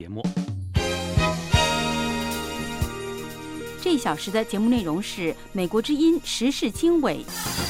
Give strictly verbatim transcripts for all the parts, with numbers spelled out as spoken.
节目。 这一小时的节目内容是美国之音时事经纬。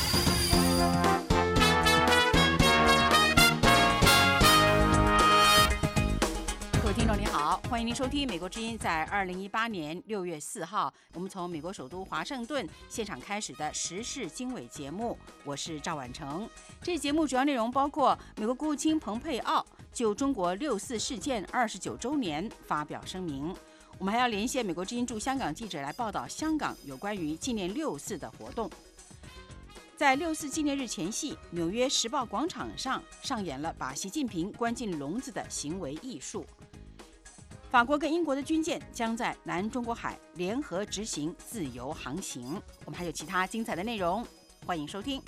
各位听众您好，欢迎您收听美国之音在二零一八年六月四号，我们从美国首都华盛顿现场开始的时事经纬节目，我是赵婉成。这节目主要内容包括美国国务卿蓬佩奥就中国六四事件二十九周年发表声明。我们还要连线美国之音驻香港记者来报道香港有关于纪念六四的活动。在六四纪念日前夕，纽约时报广场上上演了把习近平关进笼子的行为艺术。法国跟英国的军舰将在南中国海联合执行自由航行。我们还有其他精彩的内容，欢迎收听。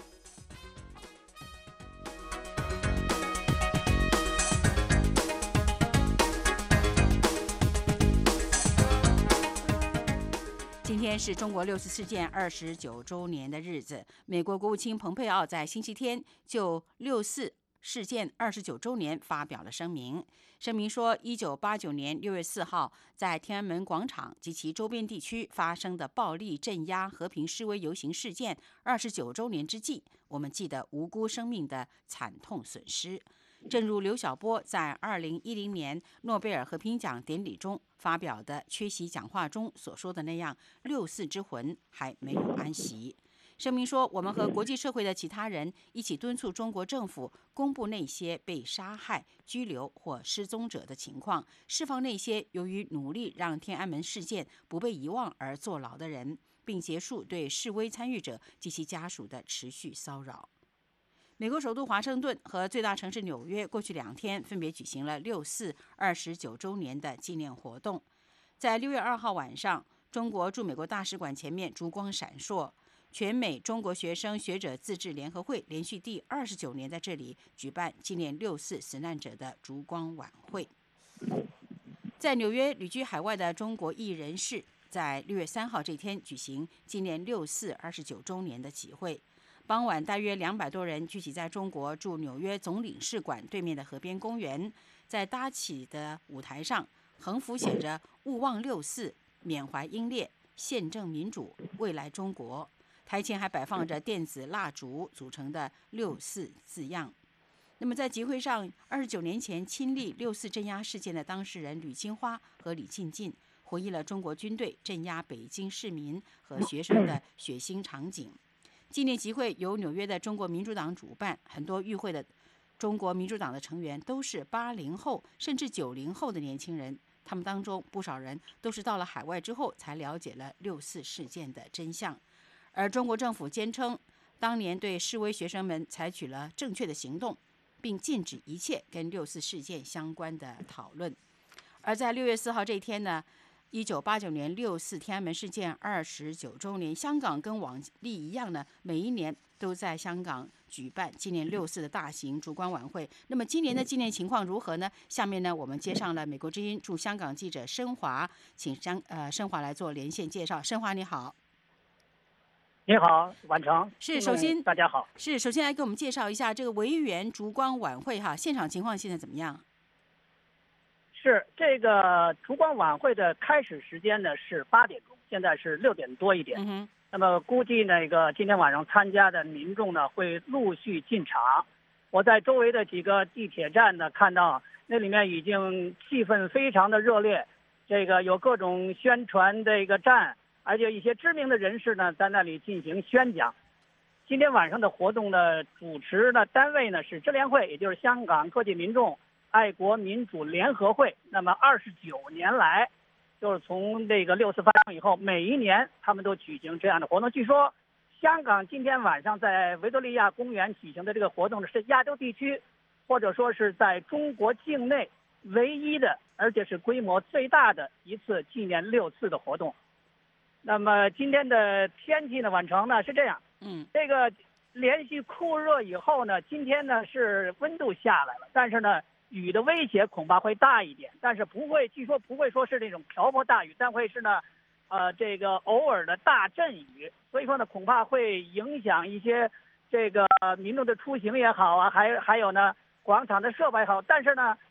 今天是中国六四事件二十九周年的日子，美国国务卿蓬佩奥在星期天就六四事件二十九周年发表了声明。声明说，一九八九年六月四号在天安门广场及其周边地区发生的暴力镇压和平示威游行事件二十九周年之际，我们记得无辜生命的惨痛损失。正如刘晓波在二零一零年诺贝尔和平奖典礼中发表的缺席讲话中所说的那样，六四之魂还没有安息。声明说，我们和国际社会的其他人一起敦促中国政府公布那些被杀害、拘留或失踪者的情况，释放那些由于努力让天安门事件不被遗忘而坐牢的人，并结束对示威参与者及其家属的持续骚扰。美国首都华盛顿和最大城市纽约过去两天分别举行了六四二十九周年的纪念活动。在六月二号晚上，中国驻美国大使馆前面烛光闪烁。全美中国学生学者自治联合会连续第二十九年在这里举办纪念六四死难者的烛光晚会。在纽约旅居海外的中国裔人士在六月三号这天举行纪念六四二十九周年的集会。傍晚，大约两百多人聚集在中国驻纽约总领事馆对面的河边公园，在搭起的舞台上，横幅写着“勿忘六四，缅怀英烈，宪政民主，未来中国”。台前还摆放着电子蜡烛组成的六四字样。那么在集会上，二十九年前亲历六四镇压事件的当事人吕金花和李进进回忆了中国军队镇压北京市民和学生的血腥场景。纪念集会由纽约的中国民主党主办，很多与会的中国民主党的成员都是八零后甚至九零后的年轻人，他们当中不少人都是到了海外之后才了解了六四事件的真相。而中国政府坚称，当年对示威学生们采取了正确的行动，并禁止一切跟六四事件相关的讨论。而在六月四号这一天呢，一九八九年六四天安门事件二十九周年，香港跟往例一样呢，每一年都在香港举办纪念六四的大型烛光晚会。那么今年的纪念情况如何呢？下面呢，我们接上了美国之音驻香港记者申华，请香呃申华来做连线介绍。申华你好。 你好，婉成。 是，首先大家好。 是，首先来给我们介绍一下这个维园烛光晚会哈，现场情况现在怎么样？ 是这个烛光晚会的开始时间呢是八点钟，现在是六点多一点。 嗯哼。 那么估计那个今天晚上参加的民众呢会陆续进场。我在周围的几个地铁站呢看到那里面已经气氛非常的热烈，这个有各种宣传的一个站。而且一些知名的人士呢，在那里进行宣讲。今天晚上的活动的主持的单位呢是支联会，也就是香港各界民众爱国民主联合会。那么二十九年来，就是从这个六四发生以后，每一年他们都举行这样的活动。据说，香港今天晚上在维多利亚公园举行的这个活动呢，是亚洲地区，或者说是在中国境内唯一的，而且是规模最大的一次纪念六四的活动。那么今天的天气呢，晚成呢是这样， 嗯， 这个连续酷热以后呢，今天呢是温度下来了，但是呢雨的威胁恐怕会大一点，但是不会，据说不会说是那种瓢泼大雨，但会是呢，呃，这个偶尔的大阵雨，所以说呢恐怕会影响一些这个民众的出行也好啊，还还有呢广场的设备也好，但是呢，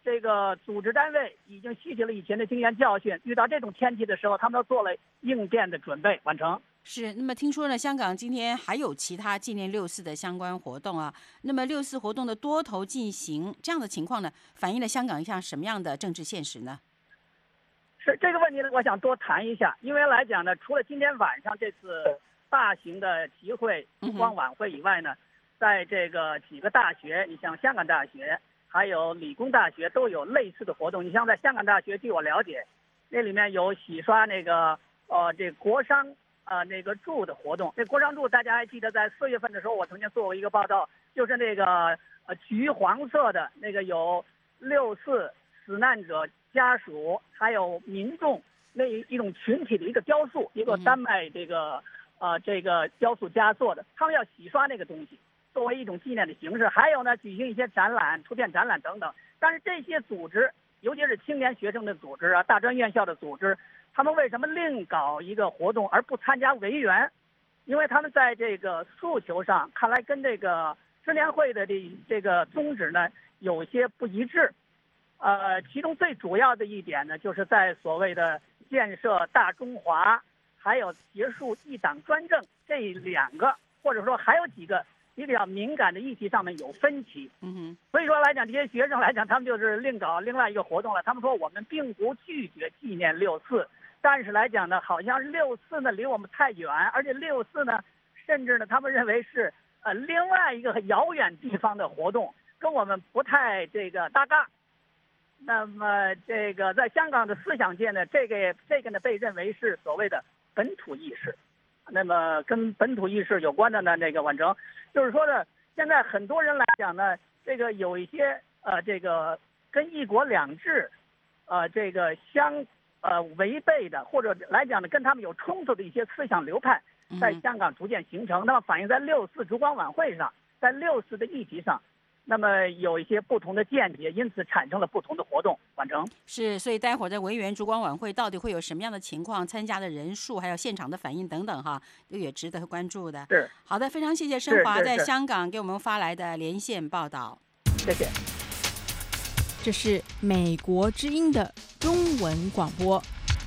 这个组织单位已经吸取了以前的经验教训，遇到这种天气的时候，他们都做了应变的准备，完成。 是，那么听说呢，香港今天还有其他纪念六四的相关活动啊。那么六四活动的多头进行，这样的情况呢，反映了香港一项什么样的政治现实呢？ 是这个问题呢，我想多谈一下。因为来讲呢，除了今天晚上这次大型的集会、烛光晚会以外呢，在这个几个大学，你像香港大学，还有理工大学都有类似的活动。你像在香港大学，据我了解，那里面有洗刷那个呃这国殇呃那个柱的活动。那国殇柱大家还记得，在四月份的时候，我曾经做过一个报道，就是那个呃橘黄色的那个有六四死难者家属还有民众那一种群体的一个雕塑，一个丹麦这个呃这个雕塑家做的，他们要洗刷那个东西，作为一种纪念的形式。还有呢，举行一些展览、图片展览等等。但是这些组织，尤其是青年学生的组织啊、大专院校的组织，他们为什么另搞一个活动而不参加维园？因为他们在这个诉求上看来跟这个支联会的这这个宗旨呢有些不一致。呃，其中最主要的一点呢，就是在所谓的建设大中华，还有结束一党专政这两个，或者说还有几个比较敏感的议题上面有分歧。 嗯哼， 所以说来讲，这些学生来讲，他们就是另搞另外一个活动了。他们说我们并不拒绝纪念六四，但是来讲呢，好像六四呢离我们太远，而且六四呢，甚至呢，他们认为是呃另外一个很遥远地方的活动，跟我们不太这个搭嘎。那么这个在香港的思想界呢，这个这个呢被认为是所谓的本土意识。那么跟本土意识有关的呢，这个完成就是说呢，现在很多人来讲呢，这个有一些呃这个跟一国两制呃这个相呃违背的，或者来讲呢跟他们有冲突的一些思想流派，在香港逐渐形成。那么反映在六四烛光晚会上，在六四的议题上，那么有一些不同的见解，因此产生了不同的活动。完成是，所以待会儿在维园烛光晚会到底会有什么样的情况，参加的人数，还有现场的反应等等哈，这也值得关注的。 是好的，非常谢谢申华在香港给我们发来的连线报道。 谢谢。 这是美国之音的中文广播。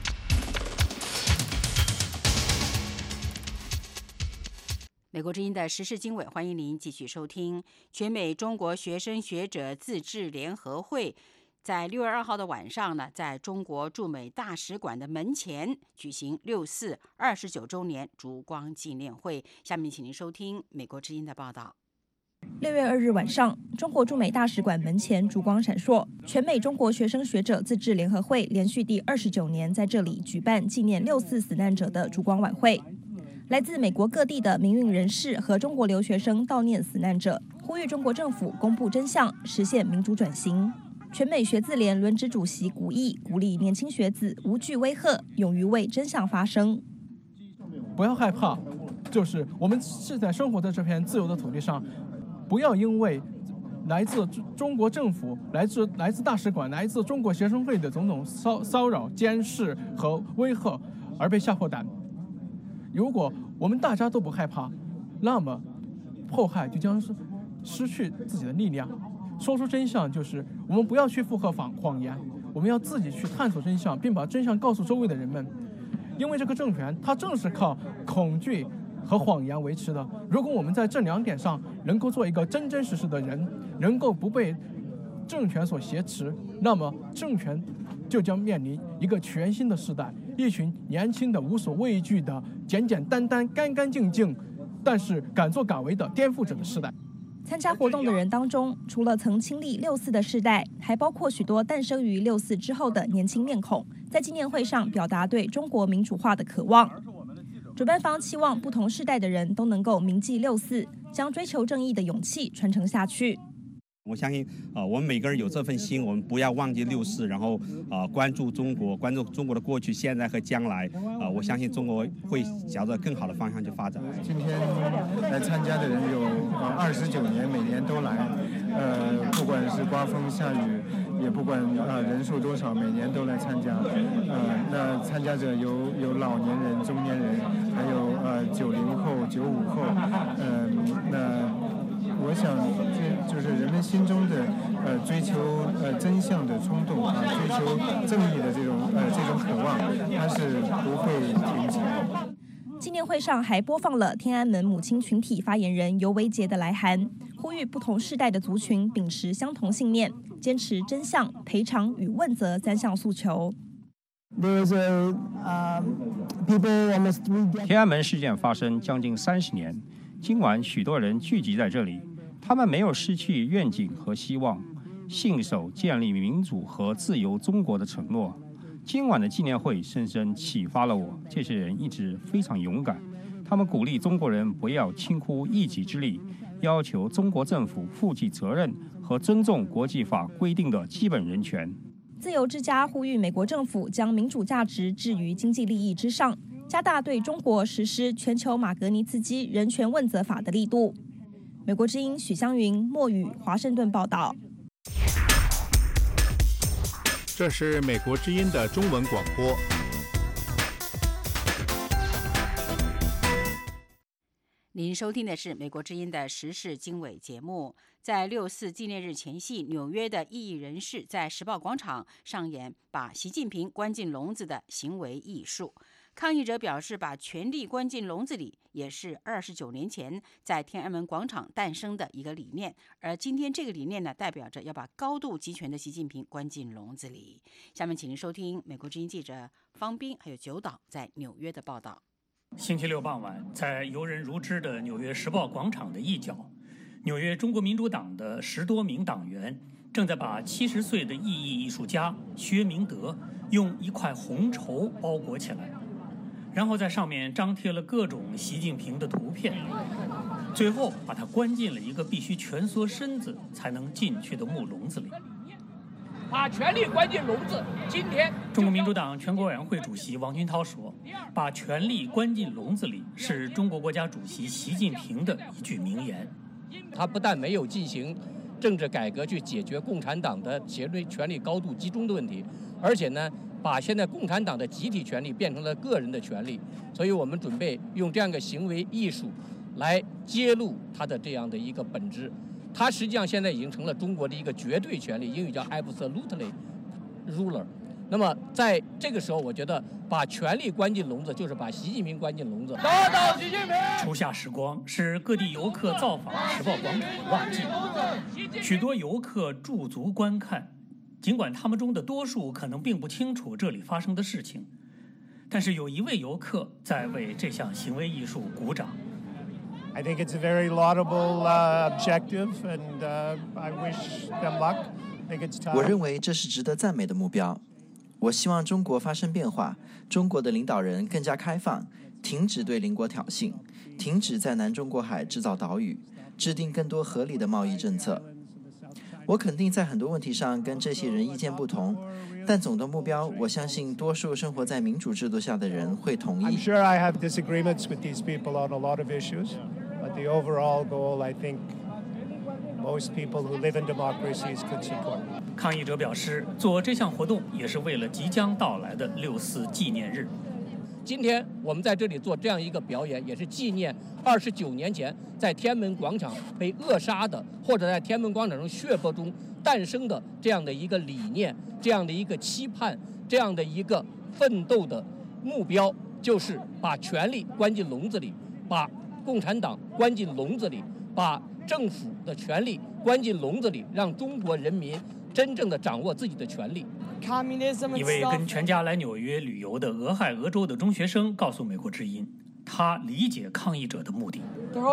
美国之音的时事经纬，欢迎您继续收听。全美中国学生学者自治联合会在六月二号的晚上呢，在中国驻美大使馆的门前举行六四二十九周年烛光纪念会。下面请您收听美国之音的报道。 六月二日晚上，中国驻美大使馆门前烛光闪烁，全美中国学生学者自治联合会连续第二十九年在这里举办纪念六四死难者的烛光晚会。来自美国各地的民运人士和中国留学生悼念死难者，呼吁中国政府公布真相，实现民主转型。全美学自联轮值主席古毅鼓励年轻学子无惧威吓，勇于为真相发声。 不要害怕，就是我们是在生活在这片自由的土地上，不要因为来自中国政府、来自来自大使馆、来自中国学生会的种种骚骚扰、监视和威吓而被吓破胆。如果我们大家都不害怕，那么迫害就将是失去自己的力量。说出真相，就是我们不要去附和谎谎言，我们要自己去探索真相，并把真相告诉周围的人们。因为这个政权它正是靠恐惧和谎言维持的。如果我们在这两点上能够做一个真真实实的人，能够不被政权所挟持，那么政权就将面临一个全新的时代，一群年轻的无所畏惧的简简单单干干净净但是敢作敢为的颠覆者的时代。 参加活动的人当中，除了曾经历六四的世代，还包括许多诞生于六四之后的年轻面孔，在纪念会上表达对中国民主化的渴望。主办方期望不同世代的人都能够铭记六四，将追求正义的勇气传承下去。 我相信啊、呃，我们每个人有这份心，我们不要忘记六四，然后啊、呃，关注中国，关注中国的过去、现在和将来。啊、呃，我相信中国会朝着更好的方向去发展。 今天来参加的人有呃二十九年，每年都来，呃，不管是刮风下雨，也不管呃人数多少，每年都来参加。呃，那参加者有有老年人、中年人，还有呃九零后、九五后，呃，那。 我想这就是人们心中的呃追求呃真相的冲动啊，追求正义的这种呃这种渴望，它是不会停止的。 纪念会上还播放了天安门母亲群体发言人尤维杰的来函，呼吁不同世代的族群秉持相同信念，坚持真相、赔偿与问责三项诉求。 天安门事件发生将近三十年，今晚许多人聚集在这里，他们没有失去愿景和希望，信守建立民主和自由中国的承诺。今晚的纪念会深深启发了我，这些人一直非常勇敢，他们鼓励中国人不要轻忽一己之力，要求中国政府负起责任和尊重国际法规定的基本人权。 自由之家呼吁美国政府将民主价值置于经济利益之上，加大对中国实施全球马格尼茨基人权问责法的力度。美国之音许湘云、莫宇华盛顿报道。 这是美国之音的中文广播。 您收听的是美国之音的时事经纬节目。在六四纪念日前夕，纽约的异议人士在时报广场上演把习近平关进笼子的行为艺术。抗议者表示，把权力关进笼子里也是二十九年前在天安门广场诞生的一个理念，而今天这个理念呢，代表着要把高度集权的习近平关进笼子里。下面请您收听美国之音记者方斌还有九岛在纽约的报道。 星期六傍晚，在游人如织的纽约时报广场的一角，纽约中国民主党的十多名党员正在把七十岁的异议艺术家薛明德用一块红绸包裹起来，然后在上面张贴了各种习近平的图片，最后把他关进了一个必须蜷缩身子才能进去的木笼子里。 把权力关进笼子。今天， 中国民主党全国委员会主席王军涛说：“把权力关进笼子里是中国国家主席习近平的一句名言。 他不但没有进行政治改革去解决共产党的权力权力高度集中的问题，而且呢，把现在共产党的集体权利变成了个人的权利。所以我们准备用这样一个行为艺术来揭露他的这样的一个本质。他实际上现在已经成了中国的一个绝对权利，英语叫 absolutely ruler。那么在这个时候，我觉得把权力关进笼子，就是把习近平关进笼子。 打倒习近平！初夏时光是各地游客造访时报广场的旺季，许多游客驻足观看，尽管他们中的多数可能并不清楚这里发生的事情，但是有一位游客在为这项行为艺术鼓掌。 I think it's a very laudable uh, objective, and uh, I wish them luck. I think it's time. 我认为这是值得赞美的目标。我希望中国发生变化，中国的领导人更加开放，停止对邻国挑衅，停止在南中国海制造岛屿，制定更多合理的贸易政策。我肯定在很多问题上跟这些人意见不同，但总的目标，我相信多数生活在民主制度下的人会同意。 I'm sure I have disagreements with these people on a lot of issues, but the overall goal, I think, most people who live in democracies could support. 抗议者表示，做这项活动也是为了即将到来的六四纪念日。 今天我们在这里做这样一个表演，也是纪念二十九年前在天安门广场被扼杀的，或者在天安门广场上血泊中诞生的这样的一个理念，这样的一个期盼，这样的一个奋斗的目标，就是把权力关进笼子里，把共产党关进笼子里，把政府的权力关进笼子里，让中国人民真正的掌握自己的权利。 一位跟全家来纽约旅游的俄亥俄州的中学生告诉美国之音，他理解抗议者的目的。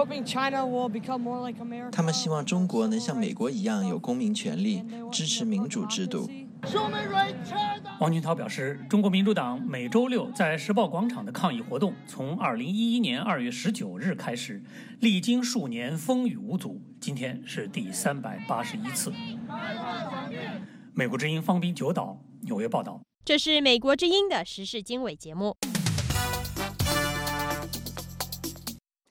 他们希望中国能像美国一样有公民权利，支持民主制度。 王军涛表示，中国民主党每周六在时报广场的抗议活动从二零一一年二月十九日开始，历经数年风雨无阻，今天是第三百八十一次。美国之音方斌九岛纽约报道。 这是美国之音的时事经纬节目。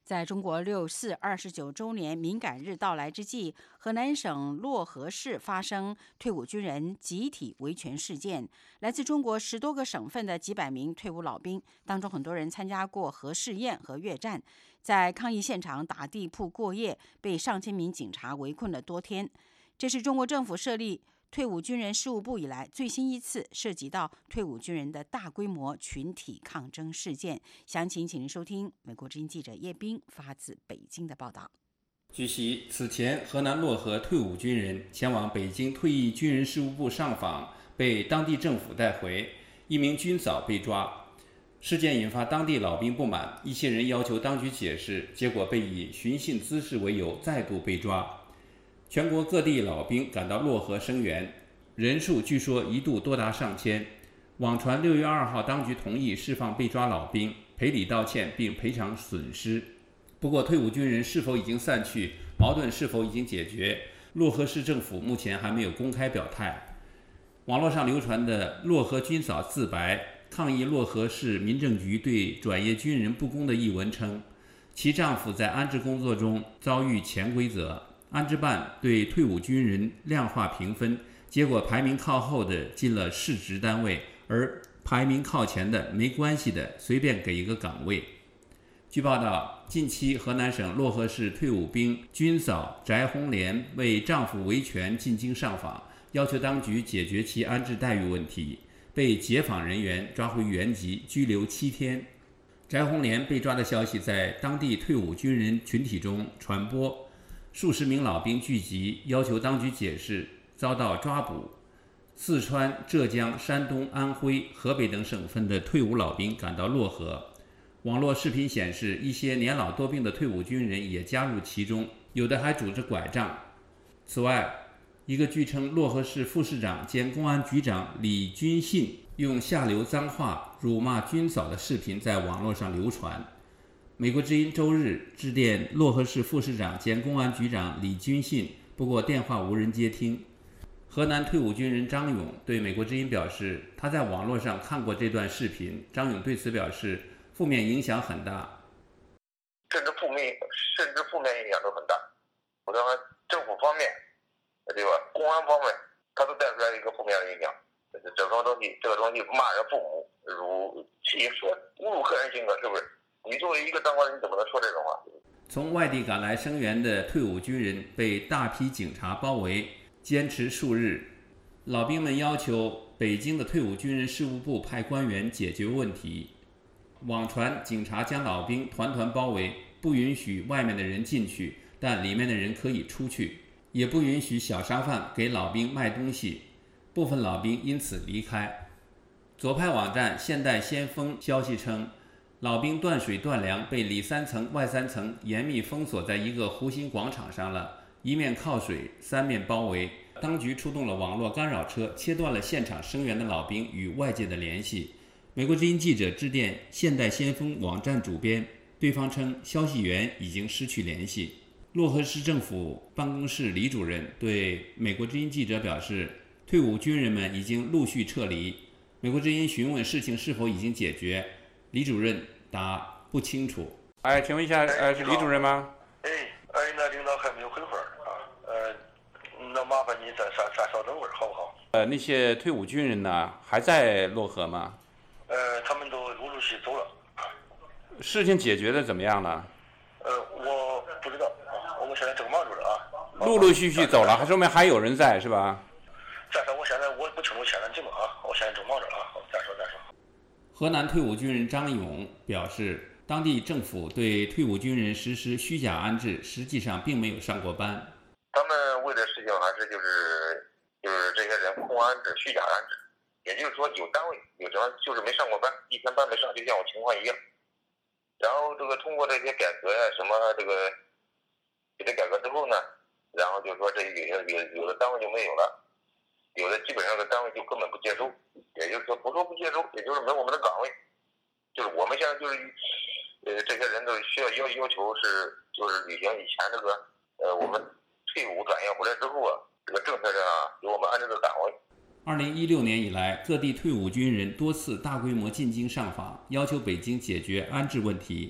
在中国六四二十九周年敏感日到来之际，河南省漯河市发生退伍军人集体维权事件。来自中国十多个省份的几百名退伍老兵当中，很多人参加过核试验和越战，在抗议现场打地铺过夜，被上千名警察围困了多天。这是中国政府设立退伍军人事务部以来最新一次涉及到退伍军人的大规模群体抗争事件。详情请您收听美国之音记者叶冰发自北京的报道。 据悉，此前河南漯河退伍军人前往北京退役军人事务部上访，被当地政府带回，一名军嫂被抓。事件引发当地老兵不满，一些人要求当局解释，结果被以寻衅滋事为由再度被抓。全国各地老兵赶到漯河声援，人数据说一度多达上千。网传六月二号当局同意释放被抓老兵，赔礼道歉并赔偿损失。不过退伍军人是否已经散去，矛盾是否已经解决，漯河市政府目前还没有公开表态。网络上流传的漯河军嫂自白抗议漯河市民政局对转业军人不公的一文称，其丈夫在安置工作中遭遇潜规则，安置办对退伍军人量化评分，结果排名靠后的进了市直单位，而排名靠前的没关系的随便给一个岗位。据报道，近期河南省漯河市退伍兵军嫂翟红莲为丈夫维权进京上访，要求当局解决其安置待遇问题，被解访人员抓回原籍，拘留七天。翟红莲被抓的消息在当地退伍军人群体中传播，数十名老兵聚集，要求当局解释，遭到抓捕。四川、浙江、山东、安徽、河北等省份的退伍老兵赶到漯河。网络视频显示，一些年老多病的退伍军人也加入其中，有的还拄着拐杖。此外，一个据称漯河市副市长兼公安局长李军信用下流脏话辱骂军嫂的视频在网络上流传。美国之音周日致电漯河市副市长兼公安局长李军信，不过电话无人接听。河南退伍军人张勇对美国之音表示，他在网络上看过这段视频。张勇对此表示，负面影响很大， 甚至负面甚至负面影响都很大。我认为政府方面，对吧？公安方面，它都带出来一个负面的影响。这种东西，这个东西骂人父母，辱气说侮辱个人性格，是不是？你作为一个当官人，你怎么能说这种话？ 从外地赶来声援的退伍军人被大批警察包围，坚持数日。老兵们要求北京的退伍军人事务部派官员解决问题。网传警察将老兵团团包围，不允许外面的人进去，但里面的人可以出去，也不允许小商贩给老兵卖东西，部分老兵因此离开。左派网站现代先锋消息称，老兵断水断粮，被里三层外三层严密封锁在一个弧形广场上了，一面靠水，三面包围。当局出动了网络干扰车，切断了现场声援的老兵与外界的联系。美国之音记者致电现代先锋网站主编，对方称消息源已经失去联系。漯河市政府办公室李主任对美国之音记者表示，退伍军人们已经陆续撤离。美国之音询问事情是否已经解决，李主任答不清楚。 哎，请问一下，呃，是李主任吗？ 哎，哎，那领导还没有回话啊，呃，那麻烦你再稍稍稍等会儿，好不好？ 呃，那些退伍军人呢，还在漯河吗？ 呃，他们都陆陆续走了。 事情解决的怎么样了？ 呃，我不知道啊，我们现在正忙着呢啊。 陆陆续续走了，还说明还有人在是吧？ 再说，我现在我不清楚现在情况啊，我现在正忙着啊，好，再说再说。 河南退伍军人张勇表示，当地政府对退伍军人实施虚假安置，实际上并没有上过班。 他们为的事情还是就是就是这些人空安置、虚假安置。也就是说，有单位有什么就是没上过班，一天班没上，就像我情况一样。然后这个通过这些改革呀，什么这个这些改革之后呢，然后就说这有有有的单位就没有了，有的基本上的单位就根本不接收，也就是说不说不接收，也就是没我们的岗位。就是我们现在就是呃这些人都需要要要求是就是履行以前这个呃我们退伍转业回来之后啊，这个政策上啊有我们安置的岗位。 二零一六年以来，各地退伍军人多次大规模进京上访，要求北京解决安置问题。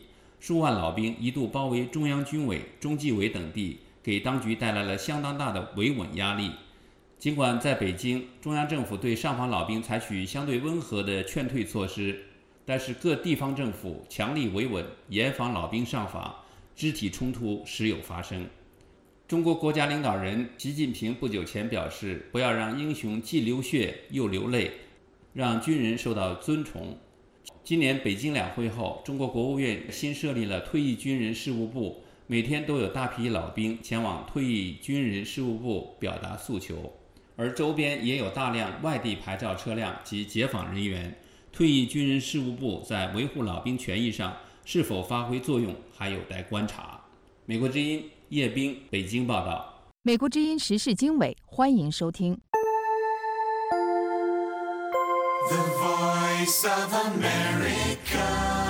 数万老兵一度包围中央军委、中纪委等地，给当局带来了相当大的维稳压力。尽管在北京，中央政府对上访老兵采取相对温和的劝退措施，但是各地方政府强力维稳，严防老兵上访，肢体冲突时有发生。中国国家领导人习近平不久前表示，不要让英雄既流血又流泪，让军人受到尊崇。今年北京两会后，中国国务院新设立了退役军人事务部，每天都有大批老兵前往退役军人事务部表达诉求，而周边也有大量外地牌照车辆及解访人员。退役军人事务部在维护老兵权益上是否发挥作用，还有待观察。美国之音叶冰北京报道。 美国之音时事经纬，欢迎收听。 The Voice of America。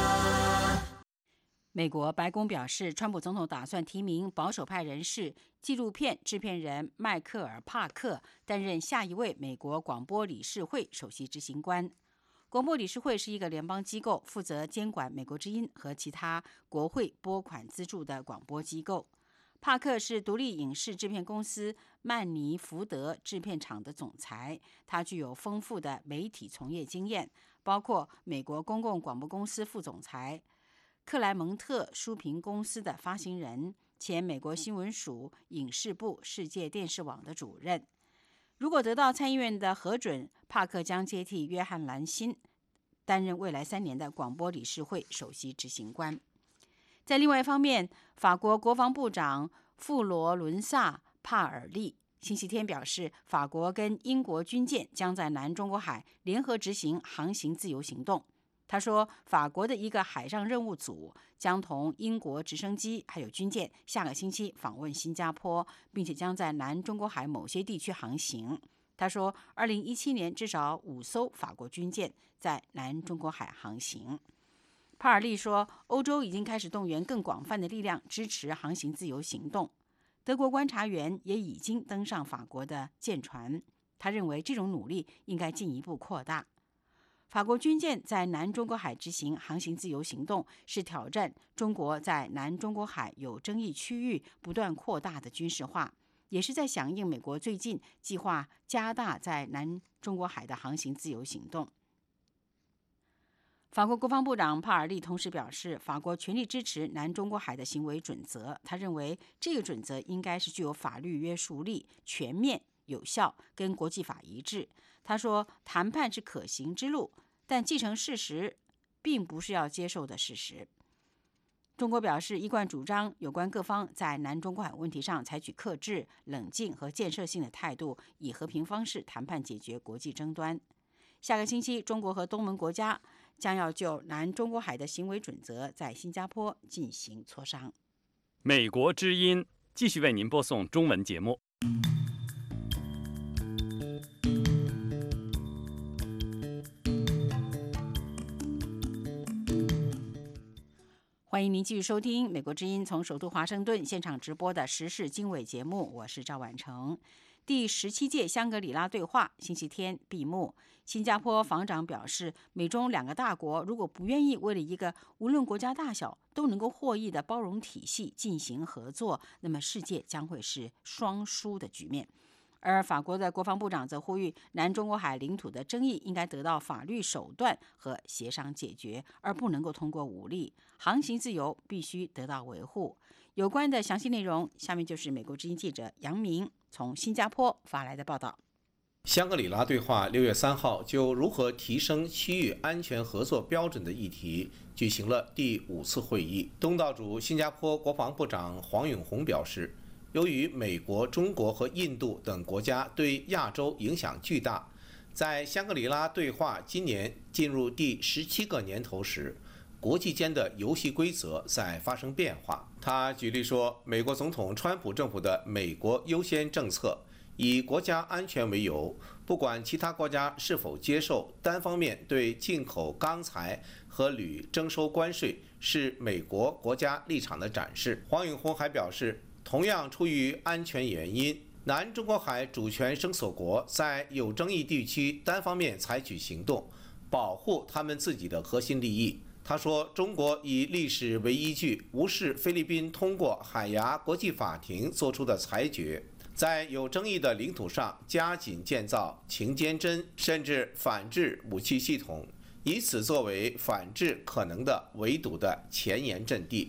美国白宫表示，川普总统打算提名保守派人士、纪录片制片人迈克尔·帕克担任下一位美国广播理事会首席执行官。广播理事会是一个联邦机构，负责监管美国之音和其他国会拨款资助的广播机构。帕克是独立影视制片公司曼尼福德制片厂的总裁，他具有丰富的媒体从业经验，包括美国公共广播公司副总裁、克莱蒙特书评公司的发行人、前美国新闻署影视部世界电视网的主任。如果得到参议院的核准，帕克将接替约翰·兰辛，担任未来三年的广播理事会首席执行官。在另外一方面，法国国防部长富罗伦萨·帕尔利星期天表示，法国跟英国军舰将在南中国海联合执行航行自由行动。他说，法国的一个海上任务组将同英国直升机还有军舰下个星期访问新加坡，并且将在南中国海某些地区航行。他说，二零一七年至少五艘法国军舰在南中国海航行。帕尔利说，欧洲已经开始动员更广泛的力量支持航行自由行动。德国观察员也已经登上法国的舰船，他认为这种努力应该进一步扩大。法国军舰在南中国海执行航行自由行动，是挑战中国在南中国海有争议区域不断扩大的军事化，也是在响应美国最近计划加大在南中国海的航行自由行动。法国国防部长帕尔利同时表示，法国全力支持南中国海的行为准则。他认为，这个准则应该是具有法律约束力、全面、有效，跟国际法一致。他说，谈判是可行之路，但既成事实并不是要接受的事实。中国表示，一贯主张有关各方在南中国海问题上采取克制、冷静和建设性的态度，以和平方式谈判解决国际争端。下个星期，中国和东盟国家将要就南中国海的行为准则在新加坡进行磋商。 美国之音继续为您播送中文节目。 欢迎您继续收听美国之音从首都华盛顿现场直播的时事经纬节目，我是赵婉成。第十七届香格里拉对话星期天闭幕。新加坡防长表示，美中两个大国如果不愿意为了一个无论国家大小都能够获益的包容体系进行合作，那么世界将会是双输的局面。而法国的国防部长则呼吁，南中国海领土的争议应该得到法律手段和协商解决，而不能够通过武力。航行自由必须得到维护。有关的详细内容，下面就是美国之音记者杨明从新加坡发来的报道。 香格里拉对话六月三号就如何提升区域安全合作标准的议题举行了第五次会议。东道主新加坡国防部长黄永红表示，由于美国、中国和印度等国家对亚洲影响巨大，在香格里拉对话今年进入第十七个年头时，国际间的游戏规则在发生变化。他举例说，美国总统川普政府的美国优先政策以国家安全为由，不管其他国家是否接受，单方面对进口钢材和铝征收关税，是美国国家立场的展示。黄永红还表示，同样出于安全原因，南中国海主权声索国在有争议地区单方面采取行动，保护他们自己的核心利益。 他说，中国以历史为依据，无视菲律宾通过海牙国际法庭作出的裁决，在有争议的领土上加紧建造情监侦甚至反制武器系统，以此作为反制可能的围堵的前沿阵地。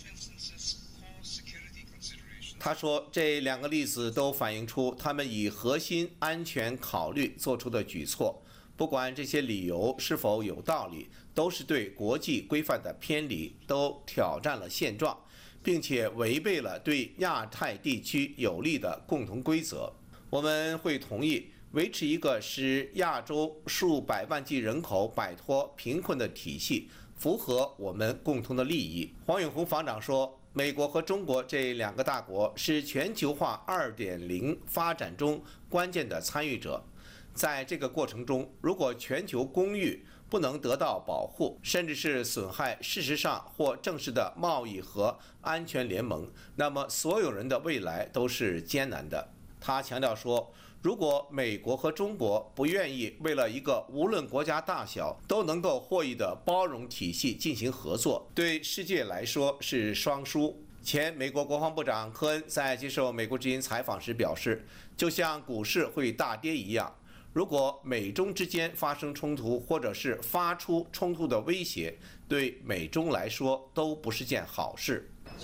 他说，这两个例子都反映出他们以核心安全考虑做出的举措，不管这些理由是否有道理，都是对国际规范的偏离，都挑战了现状，并且违背了对亚太地区有利的共同规则。我们会同意维持一个使亚洲数百万计人口摆脱贫困的体系，符合我们共同的利益。黄永红防长说，美国和中国这两个大国是全球化 二点零 发展中关键的参与者。在这个过程中，如果全球公域不能得到保护，甚至是损害事实上或正式的贸易和安全联盟，那么所有人的未来都是艰难的。他强调说，如果美国和中国不愿意为了一个无论国家大小都能够获益的包容体系进行合作，对世界来说是双输。前美国国防部长科恩在接受美国之音采访时表示，就像股市会大跌一样，如果美中之间发生冲突，或者是发出冲突的威胁，对美中来说都不是件好事。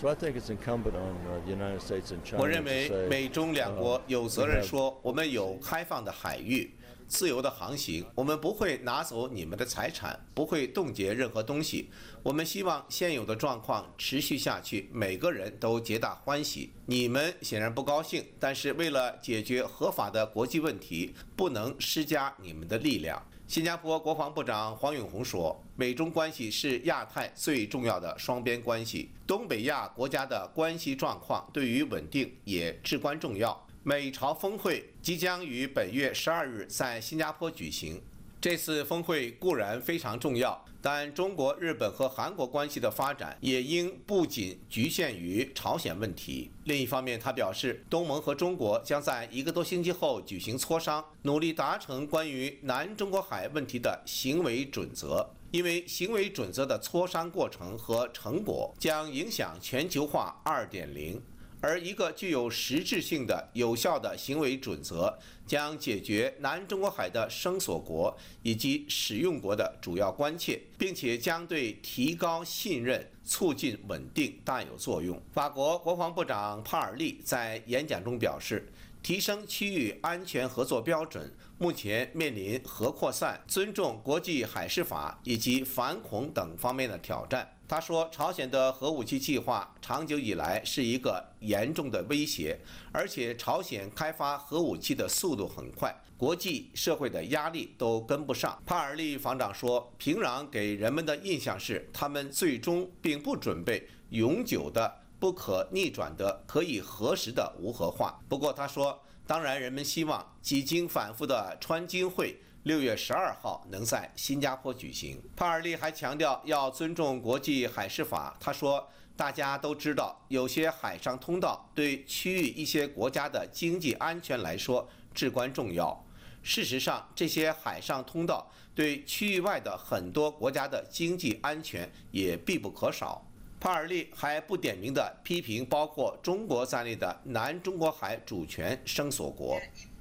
我认为美中两国有责任说，我们有开放的海域，自由的航行，我们不会拿走你们的财产，不会冻结任何东西。我们希望现有的状况持续下去，每个人都皆大欢喜。你们显然不高兴，但是为了解决合法的国际问题，不能施加你们的力量。新加坡国防部长黄永红说，美中关系是亚太最重要的双边关系，东北亚国家的关系状况对于稳定也至关重要。美朝峰会即将于本月十二日在新加坡举行。这次峰会固然非常重要，但中国、日本和韩国关系的发展也应不仅局限于朝鲜问题。另一方面，他表示，东盟和中国将在一个多星期后举行磋商，努力达成关于南中国海问题的行为准则。因为行为准则的磋商过程和成果将影响全球化 二点零。而一个具有实质性的、有效的行为准则将解决南中国海的声索国以及使用国的主要关切，并且将对提高信任、促进稳定大有作用。法国国防部长帕尔利在演讲中表示，提升区域安全合作标准目前面临核扩散、尊重国际海事法以及反恐等方面的挑战。他说，朝鲜的核武器计划长久以来是一个严重的威胁，而且朝鲜开发核武器的速度很快，国际社会的压力都跟不上。帕尔利防长说，平壤给人们的印象是，他们最终并不准备永久的、不可逆转的、可以核实的无核化。不过他说，当然人们希望几经反复的川金会六月十二号能在新加坡举行。帕尔利还强调要尊重国际海事法。他说，大家都知道，有些海上通道对区域一些国家的经济安全来说至关重要。事实上，这些海上通道对区域外的很多国家的经济安全也必不可少。帕尔利还不点名地批评包括中国在内的南中国海主权声索国。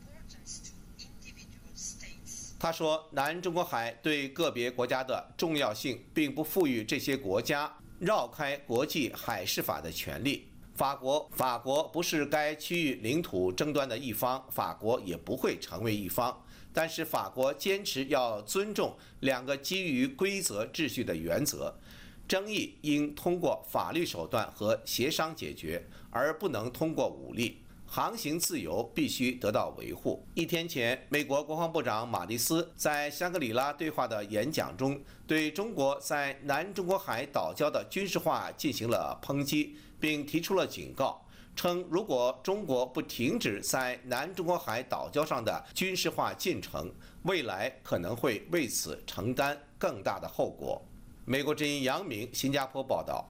他说，南中国海对个别国家的重要性并不赋予这些国家绕开国际海事法的权利。法国法国不是该区域领土争端的一方，法国也不会成为一方。但是法国坚持要尊重两个基于规则秩序的原则，争议应通过法律手段和协商解决，而不能通过武力。航行自由必须得到维护。一天前，美国国防部长马蒂斯在香格里拉对话的演讲中，对中国在南中国海岛礁的军事化进行了抨击，并提出了警告，称如果中国不停止在南中国海岛礁上的军事化进程，未来可能会为此承担更大的后果。美国之音杨明，新加坡报道。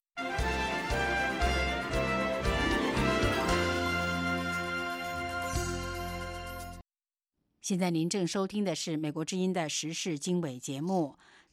现在您正收听的是美国之音的时事经纬节目。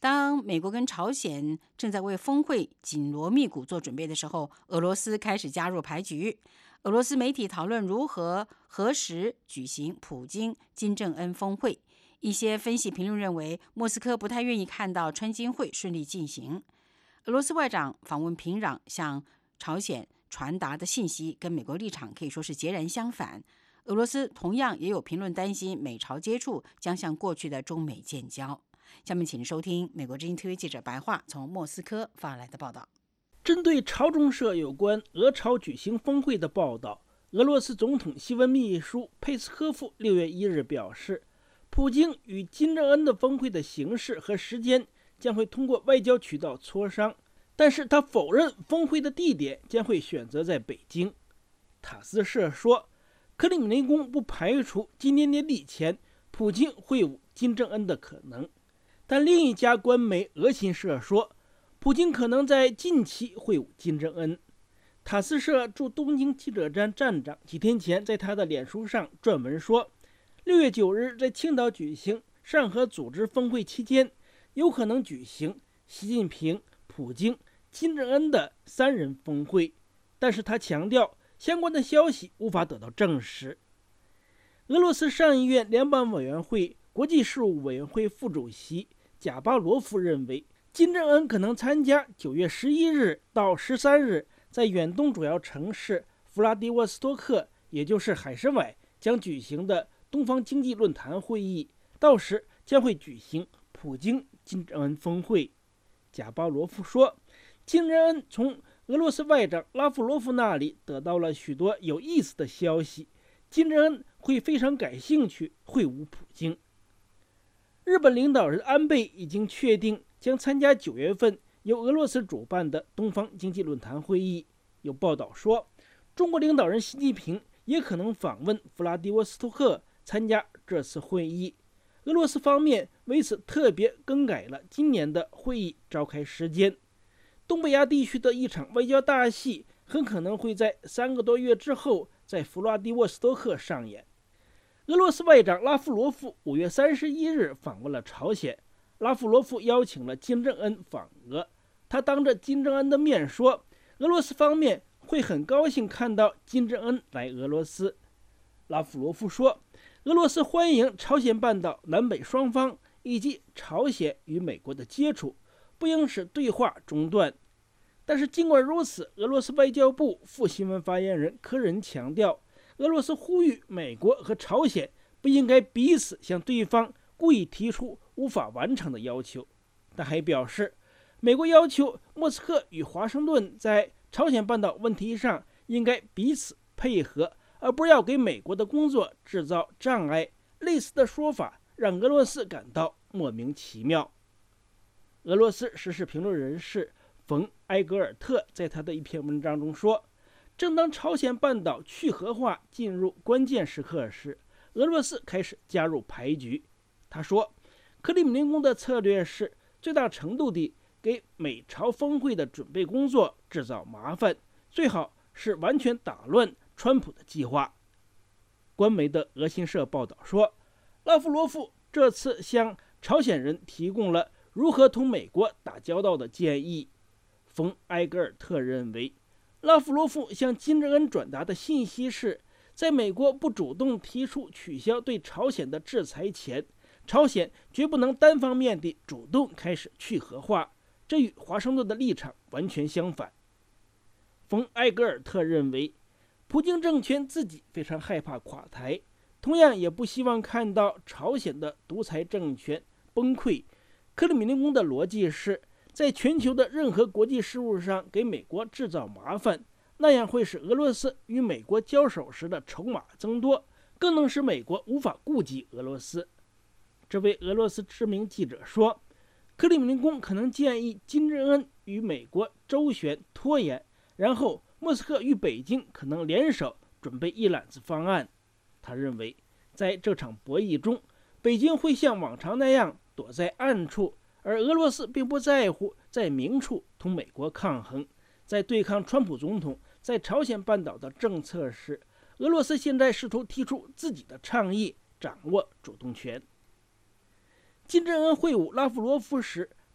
当美国跟朝鲜正在为峰会紧锣密鼓做准备的时候，俄罗斯开始加入牌局。俄罗斯媒体讨论如何何时举行普京金正恩峰会。一些分析评论认为，莫斯科不太愿意看到川金会顺利进行。俄罗斯外长访问平壤，向朝鲜传达的信息跟美国立场可以说是截然相反。俄罗斯同样也有评论担心，美朝接触将像过去的中美建交。下面请收听美国之音 T V 记者白桦从莫斯科发来的报道。 针对朝中社有关俄朝举行峰会的报道，俄罗斯总统新闻秘书佩斯科夫六月一日表示，普京与金正恩的峰会的形式和时间将会通过外交渠道磋商，但是他否认峰会的地点将会选择在北京。塔斯社说，克里姆林宫不排除今年年底前普京会晤金正恩的可能。但另一家官媒俄新社说，普京可能在近期会晤金正恩。塔斯社驻东京记者站站长几天前在他的脸书上撰文说，六月九日在青岛举行上合组织峰会期间，有可能举行习近平、普京、金正恩的三人峰会，但是他强调相关的消息无法得到证实。俄罗斯上议院联邦委员会国际事务委员会副主席贾巴罗夫认为，金正恩可能参加九月十一日到十三日在远东主要城市弗拉迪沃斯托克，也就是海参崴将举行的东方经济论坛会议，到时将会举行普京金正恩峰会。贾巴罗夫说，金正恩从俄罗斯外长拉夫罗夫那里得到了许多有意思的消息，金正恩会非常感兴趣会晤普京。日本领导人安倍已经确定将参加九月份由俄罗斯主办的东方经济论坛会议。有报道说，中国领导人习近平也可能访问弗拉迪沃斯托克参加这次会议。俄罗斯方面为此特别更改了今年的会议召开时间。东北亚地区的一场外交大戏很可能会在三个多月之后在弗拉迪沃斯托克上演。俄罗斯外长拉夫罗夫五月三十一日访问了朝鲜，拉夫罗夫邀请了金正恩访俄。他当着金正恩的面说，俄罗斯方面会很高兴看到金正恩来俄罗斯。拉夫罗夫说，俄罗斯欢迎朝鲜半岛南北双方以及朝鲜与美国的接触，不应使对话中断。但是尽管如此，俄罗斯外交部副新闻发言人科仁强调，俄罗斯呼吁美国和朝鲜不应该彼此向对方故意提出无法完成的要求。他还表示，美国要求莫斯科与华盛顿在朝鲜半岛问题上应该彼此配合，而不要给美国的工作制造障碍。类似的说法让俄罗斯感到莫名其妙。俄罗斯时事评论人士冯·埃格尔特在他的一篇文章中说，正当朝鲜半岛去核化进入关键时刻时，俄罗斯开始加入牌局。他说，克里姆林宫的策略是最大程度地给美朝峰会的准备工作制造麻烦，最好是完全打乱川普的计划。官媒的俄新社报道说，拉夫罗夫这次向朝鲜人提供了如何同美国打交道的建议。冯·埃格尔特认为，拉夫罗夫向金正恩转达的信息是，在美国不主动提出取消对朝鲜的制裁前，朝鲜绝不能单方面地主动开始去核化，这与华盛顿的立场完全相反。冯·埃格尔特认为，普京政权自己非常害怕垮台，同样也不希望看到朝鲜的独裁政权崩溃。克里姆林宫的逻辑是，在全球的任何国际事务上给美国制造麻烦，那样会使俄罗斯与美国交手时的筹码增多，更能使美国无法顾及俄罗斯。这位俄罗斯知名记者说，克里姆林宫可能建议金正恩与美国周旋拖延，然后莫斯科与北京可能联手准备一揽子方案。他认为，在这场博弈中，北京会像往常那样躲在暗处，而俄罗斯并不在乎在明处同美国抗衡。在对抗川普总统在朝鲜半岛的政策时，俄罗斯现在试图提出自己的倡议，掌握主动权。金正恩会晤拉夫罗夫时，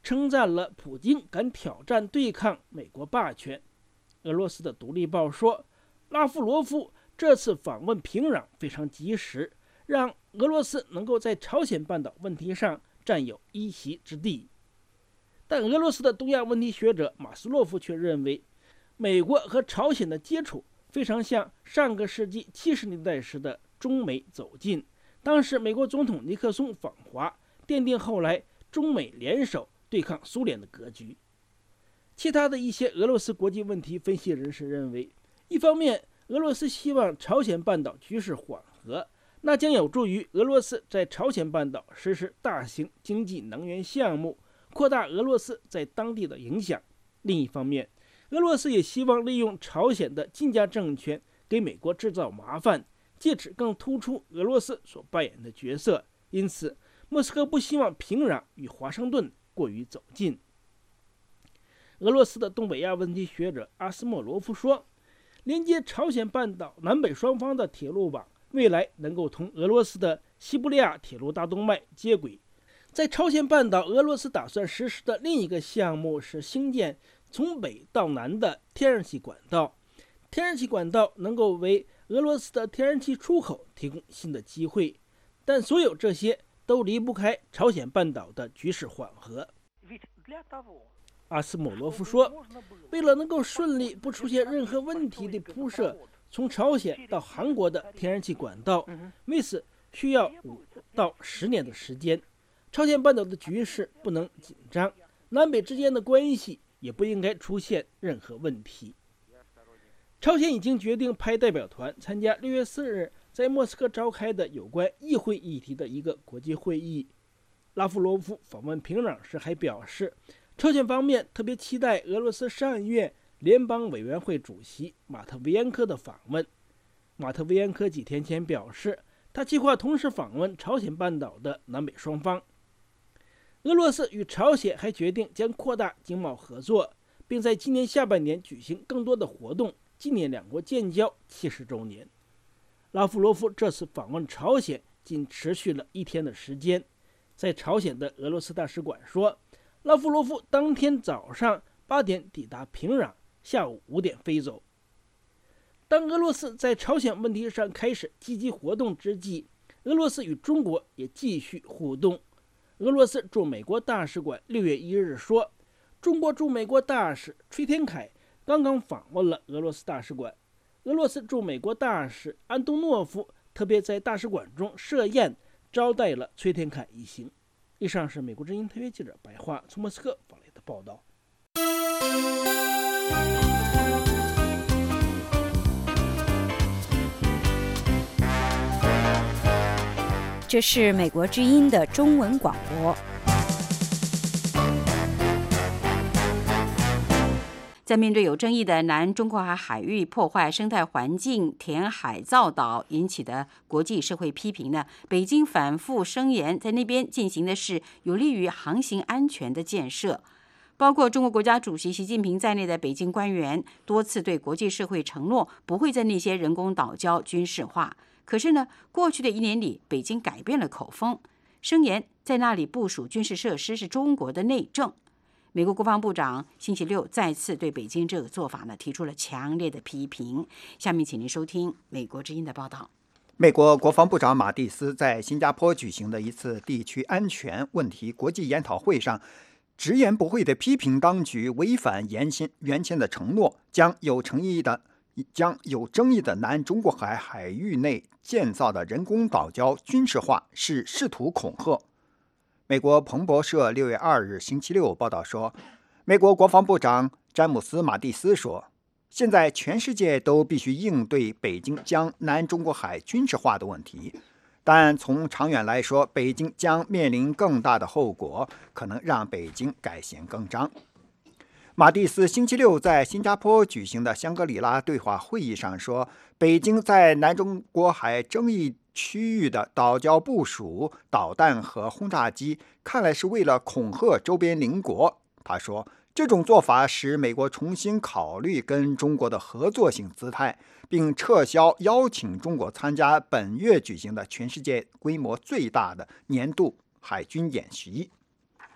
称赞了普京敢挑战对抗美国霸权。俄罗斯的《独立报》说，拉夫罗夫这次访问平壤非常及时，让俄罗斯能够在朝鲜半岛问题上占有一席之地。但俄罗斯的东亚问题学者马斯洛夫却认为，美国和朝鲜的接触非常像上个世纪七十年代时的中美走近。当时美国总统尼克松访华，奠定后来中美联手对抗苏联的格局。其他的一些俄罗斯国际问题分析人士认为，一方面俄罗斯希望朝鲜半岛局势缓和，那将有助于俄罗斯在朝鲜半岛实施大型经济能源项目，扩大俄罗斯在当地的影响。另一方面，俄罗斯也希望利用朝鲜的金家政权给美国制造麻烦，借此更突出俄罗斯所扮演的角色。因此，莫斯科不希望平壤与华盛顿过于走近。俄罗斯的东北亚问题学者阿斯莫罗夫说，连接朝鲜半岛南北双方的铁路网未来能够同俄罗斯的西伯利亚铁路大动脉接轨。在朝鲜半岛，俄罗斯打算实施的另一个项目是兴建从北到南的天然气管道。天然气管道能够为俄罗斯的天然气出口提供新的机会，但所有这些都离不开朝鲜半岛的局势缓和。阿斯莫罗夫说，为了能够顺利不出现任何问题地铺设从朝鲜到韩国的天然气管道，为此需要五到十年的时间。朝鲜半岛的局势不能紧张，南北之间的关系也不应该出现任何问题。朝鲜已经决定派代表团参加六月四日在莫斯科召开的有关议会议题的一个国际会议。拉夫罗夫访问平壤时还表示，朝鲜方面特别期待俄罗斯上议院联邦委员会主席马特维延科的访问。马特维延科几天前表示，他计划同时访问朝鲜半岛的南北双方。俄罗斯与朝鲜还决定将扩大经贸合作，并在今年下半年举行更多的活动，纪念两国建交七十周年。拉夫罗夫这次访问朝鲜仅持续了一天的时间。在朝鲜的俄罗斯大使馆说，拉夫罗夫当天早上八点抵达平壤，下午五点飞走。当俄罗斯在朝鲜问题上开始积极活动之际，俄罗斯与中国也继续互动。俄罗斯驻美国大使馆六月一日说，中国驻美国大使崔天凯刚刚访问了俄罗斯大使馆。俄罗斯驻美国大使安东诺夫特别在大使馆中设宴招待了崔天凯一行。以上是美国之音特约记者白桦从莫斯科发来的报道。 这是美国之音的中文广播。在面对有争议的南中国海海域破坏生态环境、填海造岛引起的国际社会批评呢，北京反复声言，在那边进行的是有利于航行安全的建设。包括中国国家主席习近平在内的北京官员多次对国际社会承诺，不会在那些人工岛礁军事化。可是呢，过去的一年里，北京改变了口风，声言在那里部署军事设施是中国的内政。美国国防部长星期六再次对北京这个做法呢提出了强烈的批评。下面请您收听美国之音的报道。 美国国防部长马蒂斯在新加坡举行的一次地区安全问题国际研讨会上，直言不讳地批评当局违反原先原先的承诺，将有诚意的将有争议的南中国海海域内建造的人工岛礁军事化，是试图恐吓。美国彭博社六月二日星期六报道说，美国国防部长詹姆斯·马蒂斯说，现在全世界都必须应对北京将南中国海军事化的问题，但从长远来说，北京将面临更大的后果，可能让北京改弦更张。马蒂斯星期六在新加坡举行的香格里拉对话会议上说，北京在南中国海争议区域的岛礁部署导弹和轰炸机，看来是为了恐吓周边邻国。他说，这种做法使美国重新考虑跟中国的合作性姿态，并撤销邀请中国参加本月举行的全世界规模最大的年度海军演习。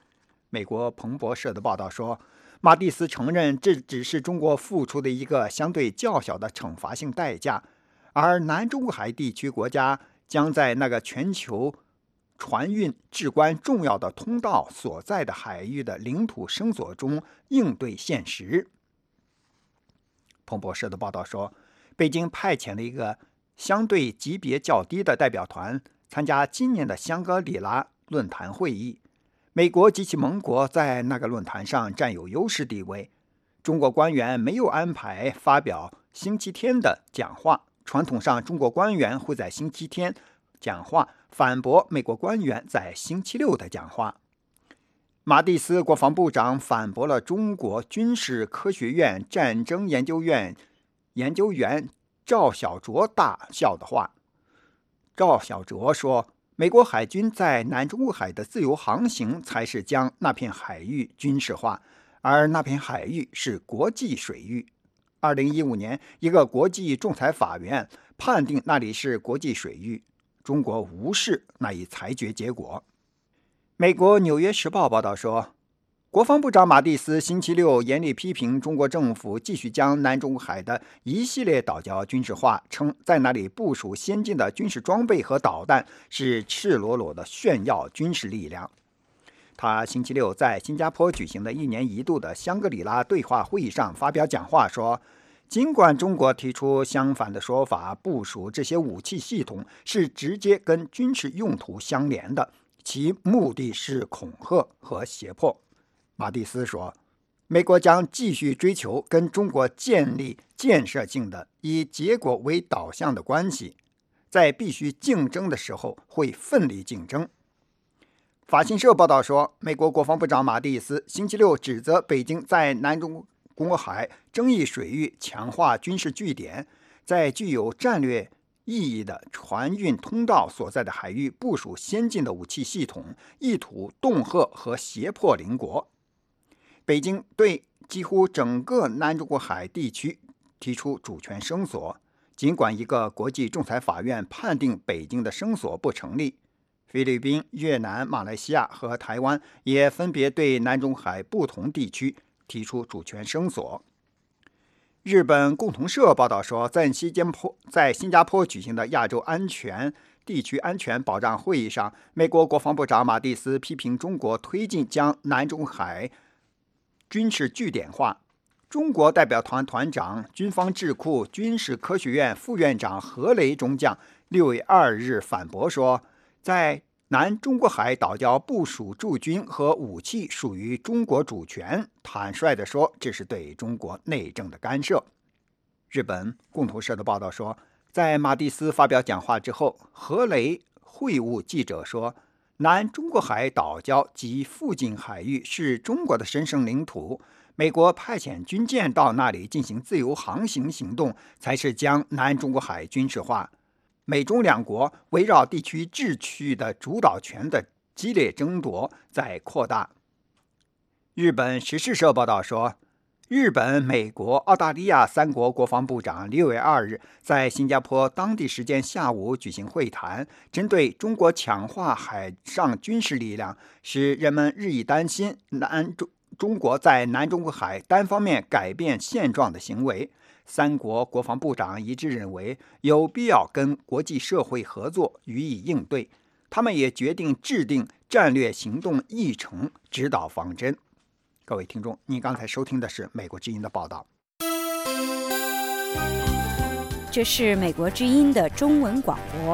美国彭博社的报道说，马蒂斯承认这只是中国付出的一个相对较小的惩罚性代价，而南中国海地区国家将在那个全球船运至关重要的通道所在的海域的领土绳索中应对现实。彭博社的报道说，北京派遣了一个相对级别较低的代表团参加今年的香格里拉论坛会议。美国及其盟国在那个论坛上占有优势地位。中国官员没有安排发表星期天的讲话，传统上中国官员会在星期天讲话，反驳美国官员在星期六的讲话。马蒂斯国防部长反驳了中国军事科学院战争研究院研究员赵小卓大校的话。赵小卓说，美国海军在南中国海的自由航行才是将那片海域军事化，而那片海域是国际水域。二零一五年，一个国际仲裁法院判定那里是国际水域，中国无视那一裁决结果。美国《纽约时报》报道说，国防部长马蒂斯星期六严厉批评中国政府继续将南中国海的一系列岛礁军事化，称在那里部署先进的军事装备和导弹是赤裸裸的炫耀军事力量。他星期六在新加坡举行的一年一度的香格里拉对话会议上发表讲话说，尽管中国提出相反的说法，部署这些武器系统是直接跟军事用途相连的，其目的是恐吓和胁迫。马蒂斯说，美国将继续追求跟中国建立建设性的以结果为导向的关系，在必须竞争的时候会奋力竞争。法新社报道说，美国国防部长马蒂斯星期六指责北京在南中国海争议水域强化军事据点，在具有战略意义的船运通道所在的海域部署先进的武器系统，意图恫吓和胁迫邻国。北京对几乎整个南中国海地区提出主权声索，尽管一个国际仲裁法院判定北京的声索不成立。菲律宾、越南、马来西亚和台湾也分别对南中海不同地区提出主权声索。日本共同社报道说，在新加坡在新加坡举行的亚洲安全地区安全保障会议上，美国国防部长马蒂斯批评中国推进将南中海军事据点化。中国代表团团长、军方智库军事科学院副院长何雷中将六月二日反驳说，在南中国海岛礁部署驻军和武器属于中国主权，坦率地说，这是对中国内政的干涉。日本共同社的报道说，在马蒂斯发表讲话之后，何雷会晤记者说，南中国海岛礁及附近海域是中国的神圣领土，美国派遣军舰到那里进行自由航行行动，才是将南中国海军事化。美中两国围绕地区秩序的主导权的激烈争夺在扩大。日本时事社报道说，日本、美国、澳大利亚三国国防部长六月二日在新加坡当地时间下午举行会谈，针对中国强化海上军事力量，使人们日益担心南中中国在南中国海单方面改变现状的行为。三国国防部长一致认为有必要跟国际社会合作予以应对，他们也决定制定战略行动议程，指导方针。各位听众，您刚才收听的是美国之音的报道。 这是美国之音的中文广播。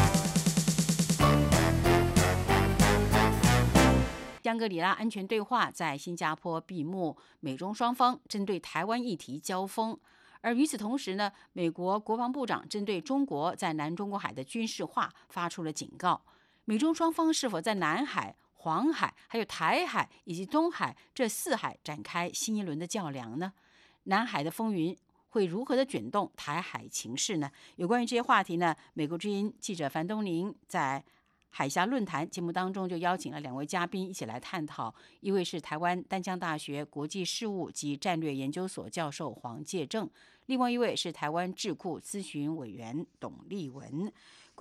香格里拉安全对话在新加坡闭幕，美中双方针对台湾议题交锋。而与此同时呢，美国国防部长针对中国在南中国海的军事化发出了警告。美中双方是否在南海、黄海、还有台海以及东海这四海展开新一轮的较量呢？南海的风云会如何的卷动台海情势呢？有关于这些话题呢，美国之音记者樊东宁在海峡论坛节目当中就邀请了两位嘉宾一起来探讨，一位是台湾淡江大学国际事务及战略研究所教授黄介正，另外一位是台湾智库咨询委员董立文。关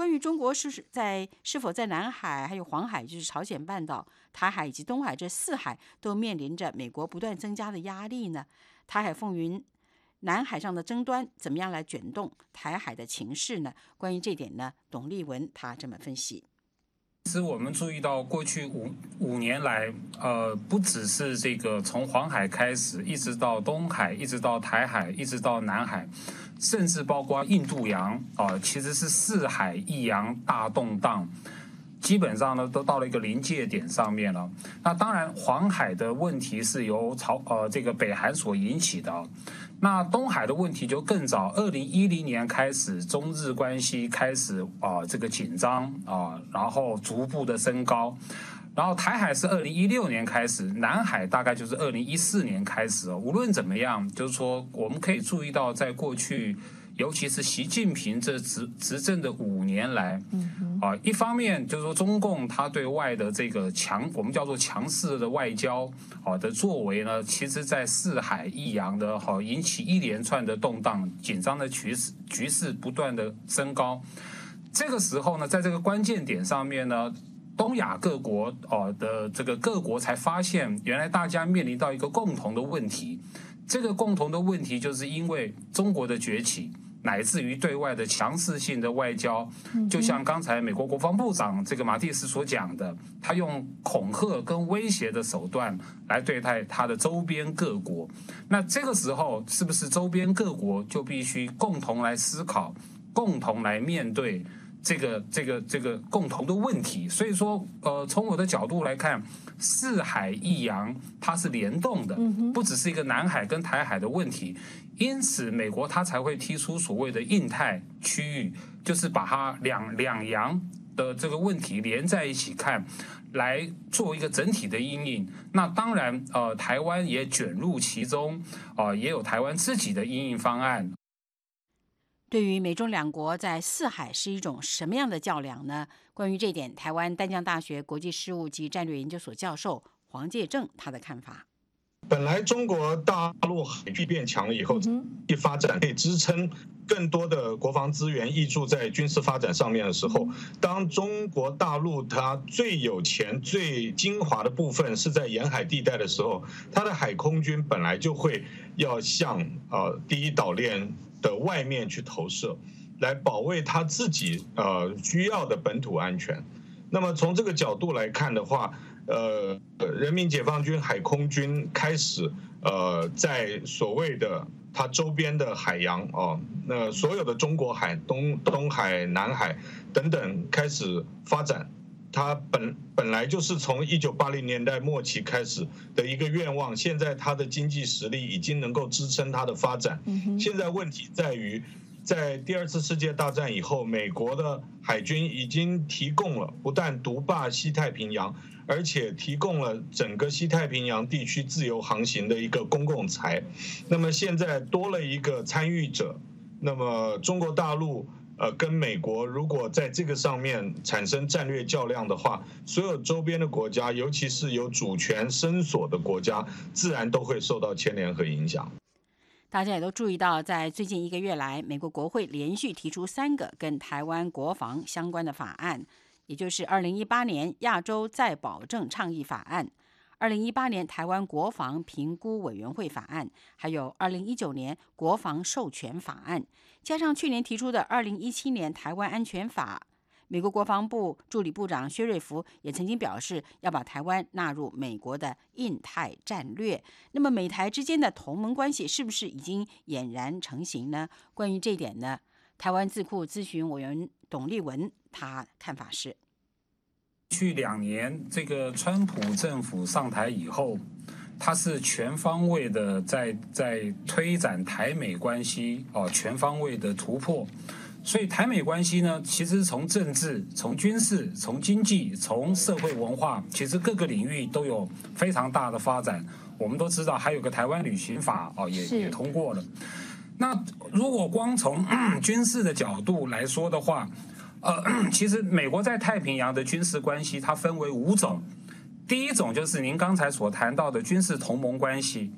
关于中国是在是否在南海、还有黄海，就是朝鲜半岛、台海以及东海这四海都面临着美国不断增加的压力呢？台海风云、南海上的争端怎么样来卷动台海的情势呢？关于这点呢，董立文他这么分析。 其实我们注意到，过去五五年来，呃，不只是这个从黄海开始，一直到东海，一直到台海，一直到南海，甚至包括印度洋啊、呃，其实是四海一洋大动荡，基本上呢都到了一个临界点上面了。那当然，黄海的问题是由朝呃这个北韩所引起的。那东海的问题就更早，二零一零年开始，中日关系开始啊、呃、这个紧张啊、呃，然后逐步的升高。然后台海是二零一六年开始，南海大概就是二零一四年开始。无论怎么样，就是说我们可以注意到，在过去，尤其是习近平这执执政的五年来，啊、呃，一方面就是说中共他对外的这个强，我们叫做强势的外交啊、呃、的作为呢，其实在四海一洋的哈、呃、引起一连串的动荡、紧张的局势局势不断的升高。这个时候呢，在这个关键点上面呢，东亚各国哦、呃、的这个各国才发现，原来大家面临到一个共同的问题。这个共同的问题就是因为中国的崛起，乃至于对外的强势性的外交，就像刚才美国国防部长这个马蒂斯所讲的，他用恐吓跟威胁的手段来对待他的周边各国。那这个时候，是不是周边各国就必须共同来思考，共同来面对这个这个这个共同的问题？所以说，呃，从我的角度来看，四海一洋它是联动的，不只是一个南海跟台海的问题。因此，美国它才会提出所谓的印太区域，就是把它两两洋的这个问题连在一起看，来做一个整体的因应。那当然，呃，台湾也卷入其中，啊、呃，也有台湾自己的因应方案。 对于美中两国在四海是一种什么样的较量呢？关于这点，台湾淡江大学国际事务及战略研究所教授黄介正他的看法。 本来中国大陆海军变强了以后，一发展可以支撑更多的国防资源挹注在军事发展上面的时候，当中国大陆它最有钱、最精华的部分是在沿海地带的时候，它的海空军本来就会要向呃第一岛链的外面去投射，来保卫它自己呃需要的本土安全。那么从这个角度来看的话，呃，人民解放军海空军开始呃在所谓的它周边的海洋哦，那所有的中国海、东东海、南海等等开始发展。它本本来就是从一九八零年代末期开始的一个愿望，现在它的经济实力已经能够支撑它的发展。现在问题在于，在第二次世界大战以后，美国的海军已经提供了不但独霸西太平洋，而且提供了整个西太平洋地区自由航行的一个公共财。那么现在多了一个参与者，那么中国大陆呃，跟美国如果在这个上面产生战略较量的话，所有周边的国家，尤其是有主权伸索的国家，自然都会受到牵连和影响。 大家也都注意到，在最近一个月来，美国国会连续提出三个跟台湾国防相关的法案，也就是二零一八年亚洲再保证倡议法案、二零一八年台湾国防评估委员会法案，还有二零一九年国防授权法案，加上去年提出的二零一七年台湾安全法。美国国防部助理部长薛瑞福也曾经表示要把台湾纳入美国的印太战略。那么美台之间的同盟关系是不是已经俨然成型呢？关于这一点呢，台湾智库咨询委员董立文他看法是： 去两年这个川普政府上台以后，他是全方位的在在推展台美关系哦，全方位的突破。所以台美关系呢，其实从政治、从军事、从经济、从社会文化，其实各个领域都有非常大的发展。我们都知道，还有个台湾旅行法哦，也也通过了。那如果光从、嗯、军事的角度来说的话，呃，其实美国在太平洋的军事关系，它分为五种。第一种就是您刚才所谈到的军事同盟关系。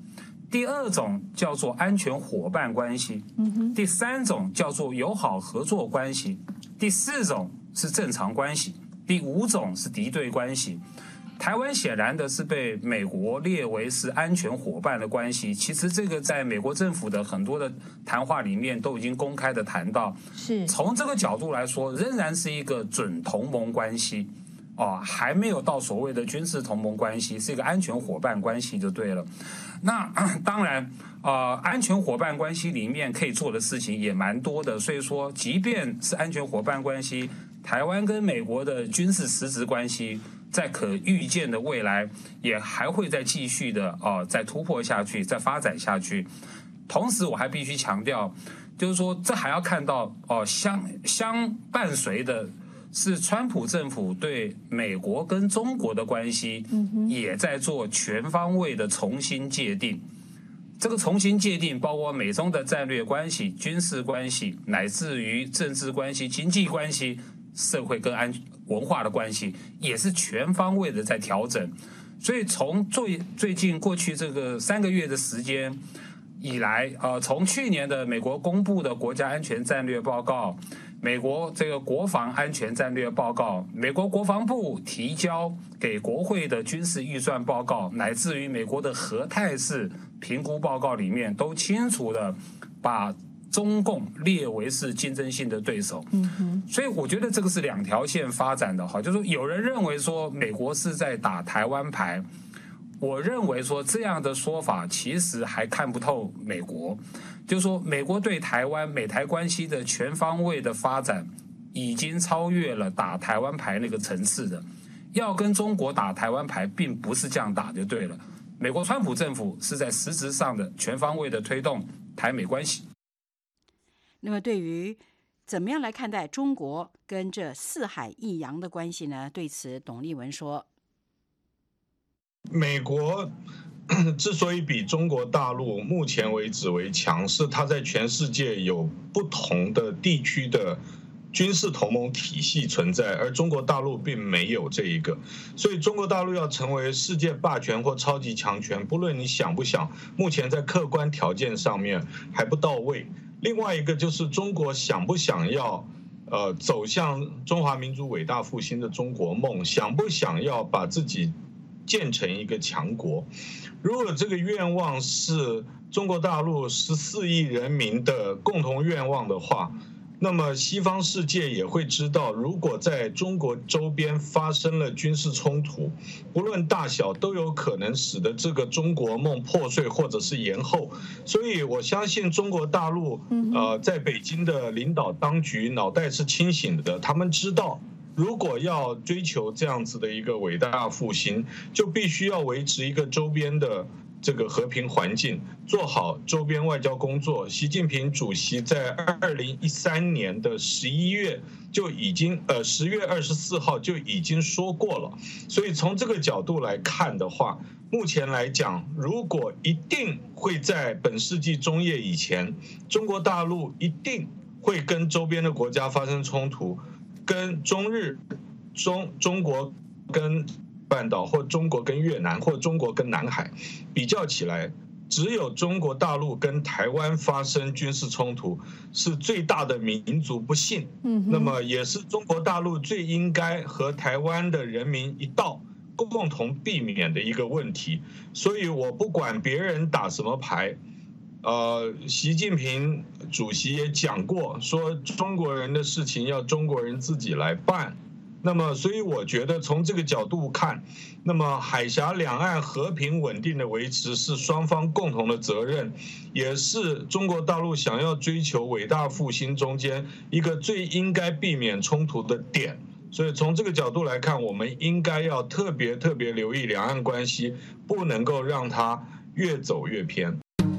第二种叫做安全伙伴关系，第三种叫做友好合作关系，第四种是正常关系，第五种是敌对关系。台湾显然的是被美国列为是安全伙伴的关系，其实这个在美国政府的很多的谈话里面都已经公开的谈到， 是从这个角度来说，仍然是一个准同盟关系，哦，还没有到所谓的军事同盟关系，是一个安全伙伴关系就对了。那当然，呃，安全伙伴关系里面可以做的事情也蛮多的，所以说，即便是安全伙伴关系，台湾跟美国的军事实质关系，在可预见的未来也还会再继续的哦、呃，再突破下去，再发展下去。同时，我还必须强调，就是说，这还要看到哦、呃，相相伴随的是川普政府对美国跟中国的关系，也在做全方位的重新界定。这个重新界定包括美中的战略关系、军事关系，乃至于政治关系、经济关系、社会跟安文化的关系，也是全方位的在调整。所以从最最近过去这个三个月的时间以来，呃，从去年的美国公布的国家安全战略报告，美国这个国防安全战略报告，美国国防部提交给国会的军事预算报告，乃至于美国的核态势评估报告里面，都清楚的把中共列为是竞争性的对手。 嗯哼， 所以我觉得这个是两条线发展的哈，就是说有人认为说美国是在打台湾牌。我认为说这样的说法其实还看不透美国，就是说美国对台湾美台关系的全方位的发展已经超越了打台湾牌那个层次的，要跟中国打台湾牌并不是这样打就对了。美国川普政府是在实质上的全方位的推动台美关系。 那么对于怎么样来看待中国跟这四海一洋的关系呢？对此董立文说， 美国之所以比中国大陆目前为止为强，是它在全世界有不同的地区的军事同盟体系存在，而中国大陆并没有这一个。所以中国大陆要成为世界霸权或超级强权，不论你想不想，目前在客观条件上面还不到位。另外一个就是中国想不想要呃走向中华民族伟大复兴的中国梦，想不想要把自己建成一个强国。如果这个愿望是中国大陆十四亿人民的共同愿望的话，那么西方世界也会知道，如果在中国周边发生了军事冲突，不论大小，都有可能使得这个中国梦破碎或者是延后。所以我相信中国大陆呃在北京的领导当局脑袋是清醒的，他们知道如果要追求这样子的一个伟大复兴，就必须要维持一个周边的这个和平环境，做好周边外交工作。习近平主席在二零一三年的十一月就已经，呃，十月二十四号就已经说过了。所以从这个角度来看的话，目前来讲，如果一定会在本世纪中叶以前，中国大陆一定会跟周边的国家发生冲突。跟中日、中中国跟半岛，或中国跟越南，或中国跟南海比较起来，只有中国大陆跟台湾发生军事冲突是最大的民族不幸，嗯，那么也是中国大陆最应该和台湾的人民一道共同避免的一个问题。所以我不管别人打什么牌。呃，习近平主席也讲过，说中国人的事情要中国人自己来办。那么，所以我觉得从这个角度看，那么海峡两岸和平稳定的维持是双方共同的责任，也是中国大陆想要追求伟大复兴中间一个最应该避免冲突的点。所以从这个角度来看，我们应该要特别特别留意两岸关系，不能够让它越走越偏。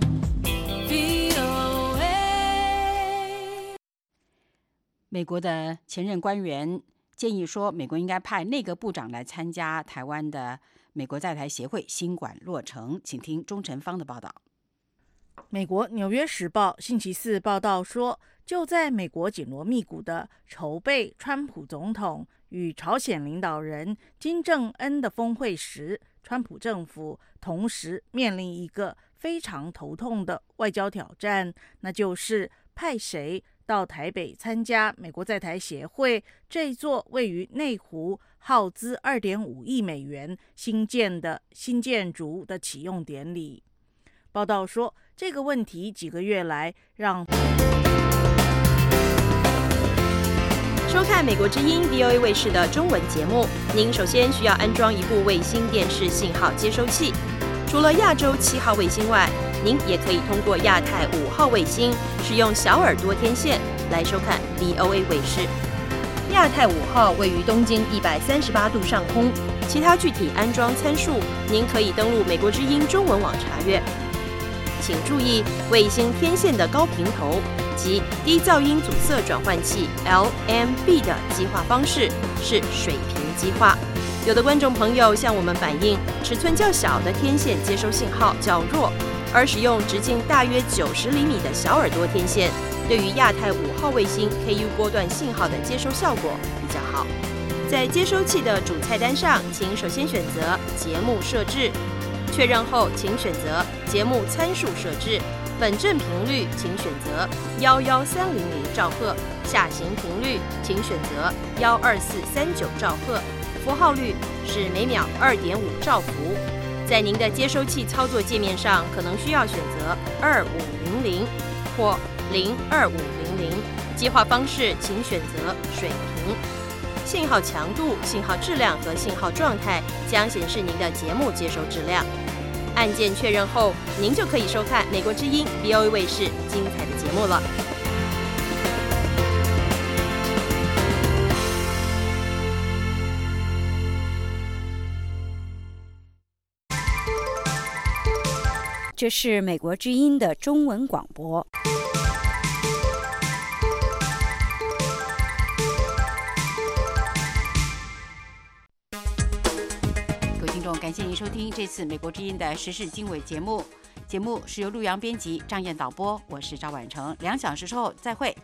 美国的前任官员建议说，美国应该派内阁部长来参加台湾的美国在台协会新馆落成。请听钟晨芳的报道。 美国《纽约时报》星期四报道说，就在美国紧锣密鼓的筹备川普总统与朝鲜领导人金正恩的峰会时， 川普政府同时面临一个非常头痛的外交挑战，那就是派谁到台北参加美国在台协会这座位于内湖、耗资二点五亿美元新建的新建筑的启用典礼。报道说，这个问题几个月来让收看美国之音 V O A 卫视的中文节目，您首先需要安装一部卫星电视信号接收器。除了亚洲七号卫星外，您也可以通过亚太五号卫星使用小耳朵天线来收看 V O A 卫视。亚太五号位于东经一百三十八度上空，其他具体安装参数您可以登录美国之音中文网查阅。请注意，卫星天线的高频头及低噪音阻塞转换器 L M B 的基化方式是水平基化。有的观众朋友向我们反映，尺寸较小的天线接收信号较弱，而使用直径大约九十厘米的小耳朵天线，对于亚太五号卫星 K U 波段信号的接收效果比较好。在接收器的主菜单上，请首先选择节目设置，确认后请选择节目参数设置。本振频率请选择一一三零零兆赫，下行频率请选择一二四三九兆赫，符号率是每秒二点五兆伏。在您的接收器操作界面上，可能需要选择二五零零或零二五零零，基化方式请选择水平。信号强度、信号质量和信号状态将显示您的节目接收质量。按键确认后，您就可以收看美国之音 V O A 卫视精彩的节目了。 这是美国之音的中文广播。 感谢您收听这次美国之音的时事经纬节目。节目是由陆阳编辑，张燕导播，我是赵婉成。两小时之后再会。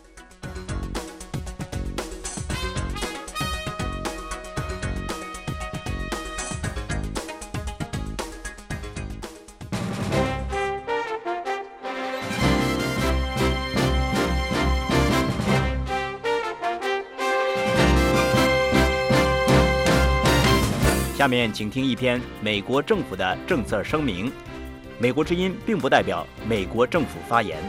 下面请听一篇美国政府的政策声明。美国之音并不代表美国政府发言。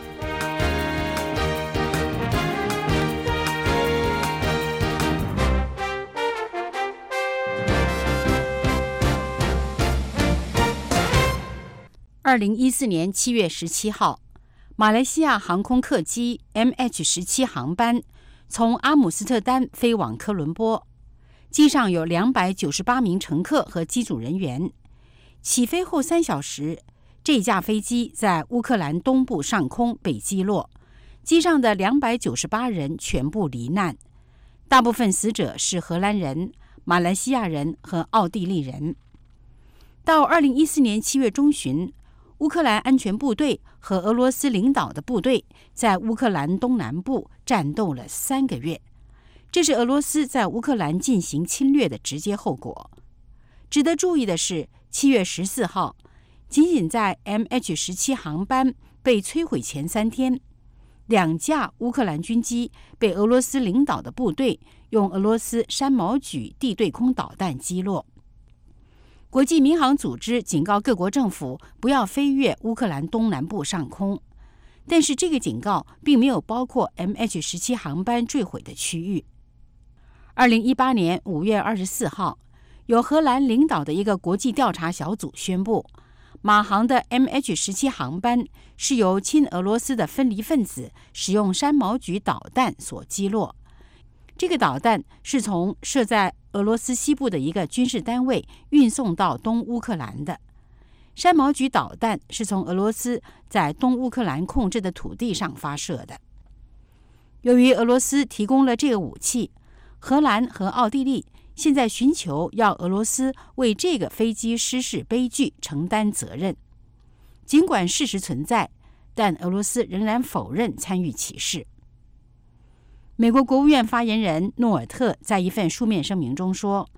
二零一四年七月十七号，马来西亚航空客机 M H 十七航班从阿姆斯特丹飞往科伦坡。机上有两百九十八名乘客和机组人员。起飞后三小时，这架飞机在乌克兰东部上空被击落，机上的两百九十八人全部罹难，大部分死者是荷兰人、马来西亚人和奥地利人。到二零一四年七月中旬，乌克兰安全部队和俄罗斯领导的部队在乌克兰东南部战斗了三个月。这是俄罗斯在乌克兰进行侵略的直接后果。值得注意的是，七月十四号，仅仅在 M H 十七航班被摧毁前三天，两架乌克兰军机被俄罗斯领导的部队用俄罗斯山毛榉地对空导弹击落。国际民航组织警告各国政府不要飞越乌克兰东南部上空，但是这个警告并没有包括 M H 十七航班坠毁的区域。二零一八年五月二十四号，由荷兰领导的一个国际调查小组宣布，马航的 M H 十七航班是由亲俄罗斯的分离分子使用山毛榉导弹所击落。这个导弹是从设在俄罗斯西部的一个军事单位运送到东乌克兰的。山毛榉导弹是从俄罗斯在东乌克兰控制的土地上发射的。由于俄罗斯提供了这个武器，荷兰和奥地利现在寻求要俄罗斯为这个飞机失事悲剧承担责任。尽管事实存在，但俄罗斯仍然否认参与起事。美国国务院发言人诺尔特在一份书面声明中说，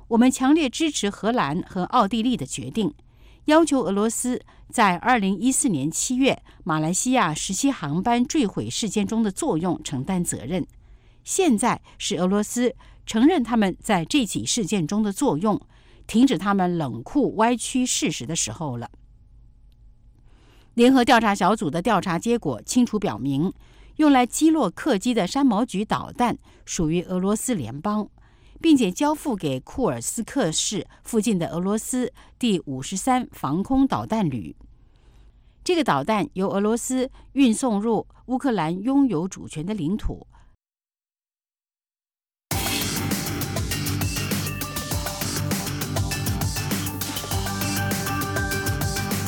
我们强烈支持荷兰和奥地利的决定，要求俄罗斯在二零一四年七月马来西亚十七航班坠毁事件中的作用承担责任。现在是俄罗斯承认他们在这起事件中的作用，停止他们冷酷歪曲事实的时候了。联合调查小组的调查结果清楚表明，用来击落客机的山毛榉导弹属于俄罗斯联邦，并且交付给库尔斯克市附近的俄罗斯第五十三防空导弹旅。这个导弹由俄罗斯运送入乌克兰拥有主权的领土，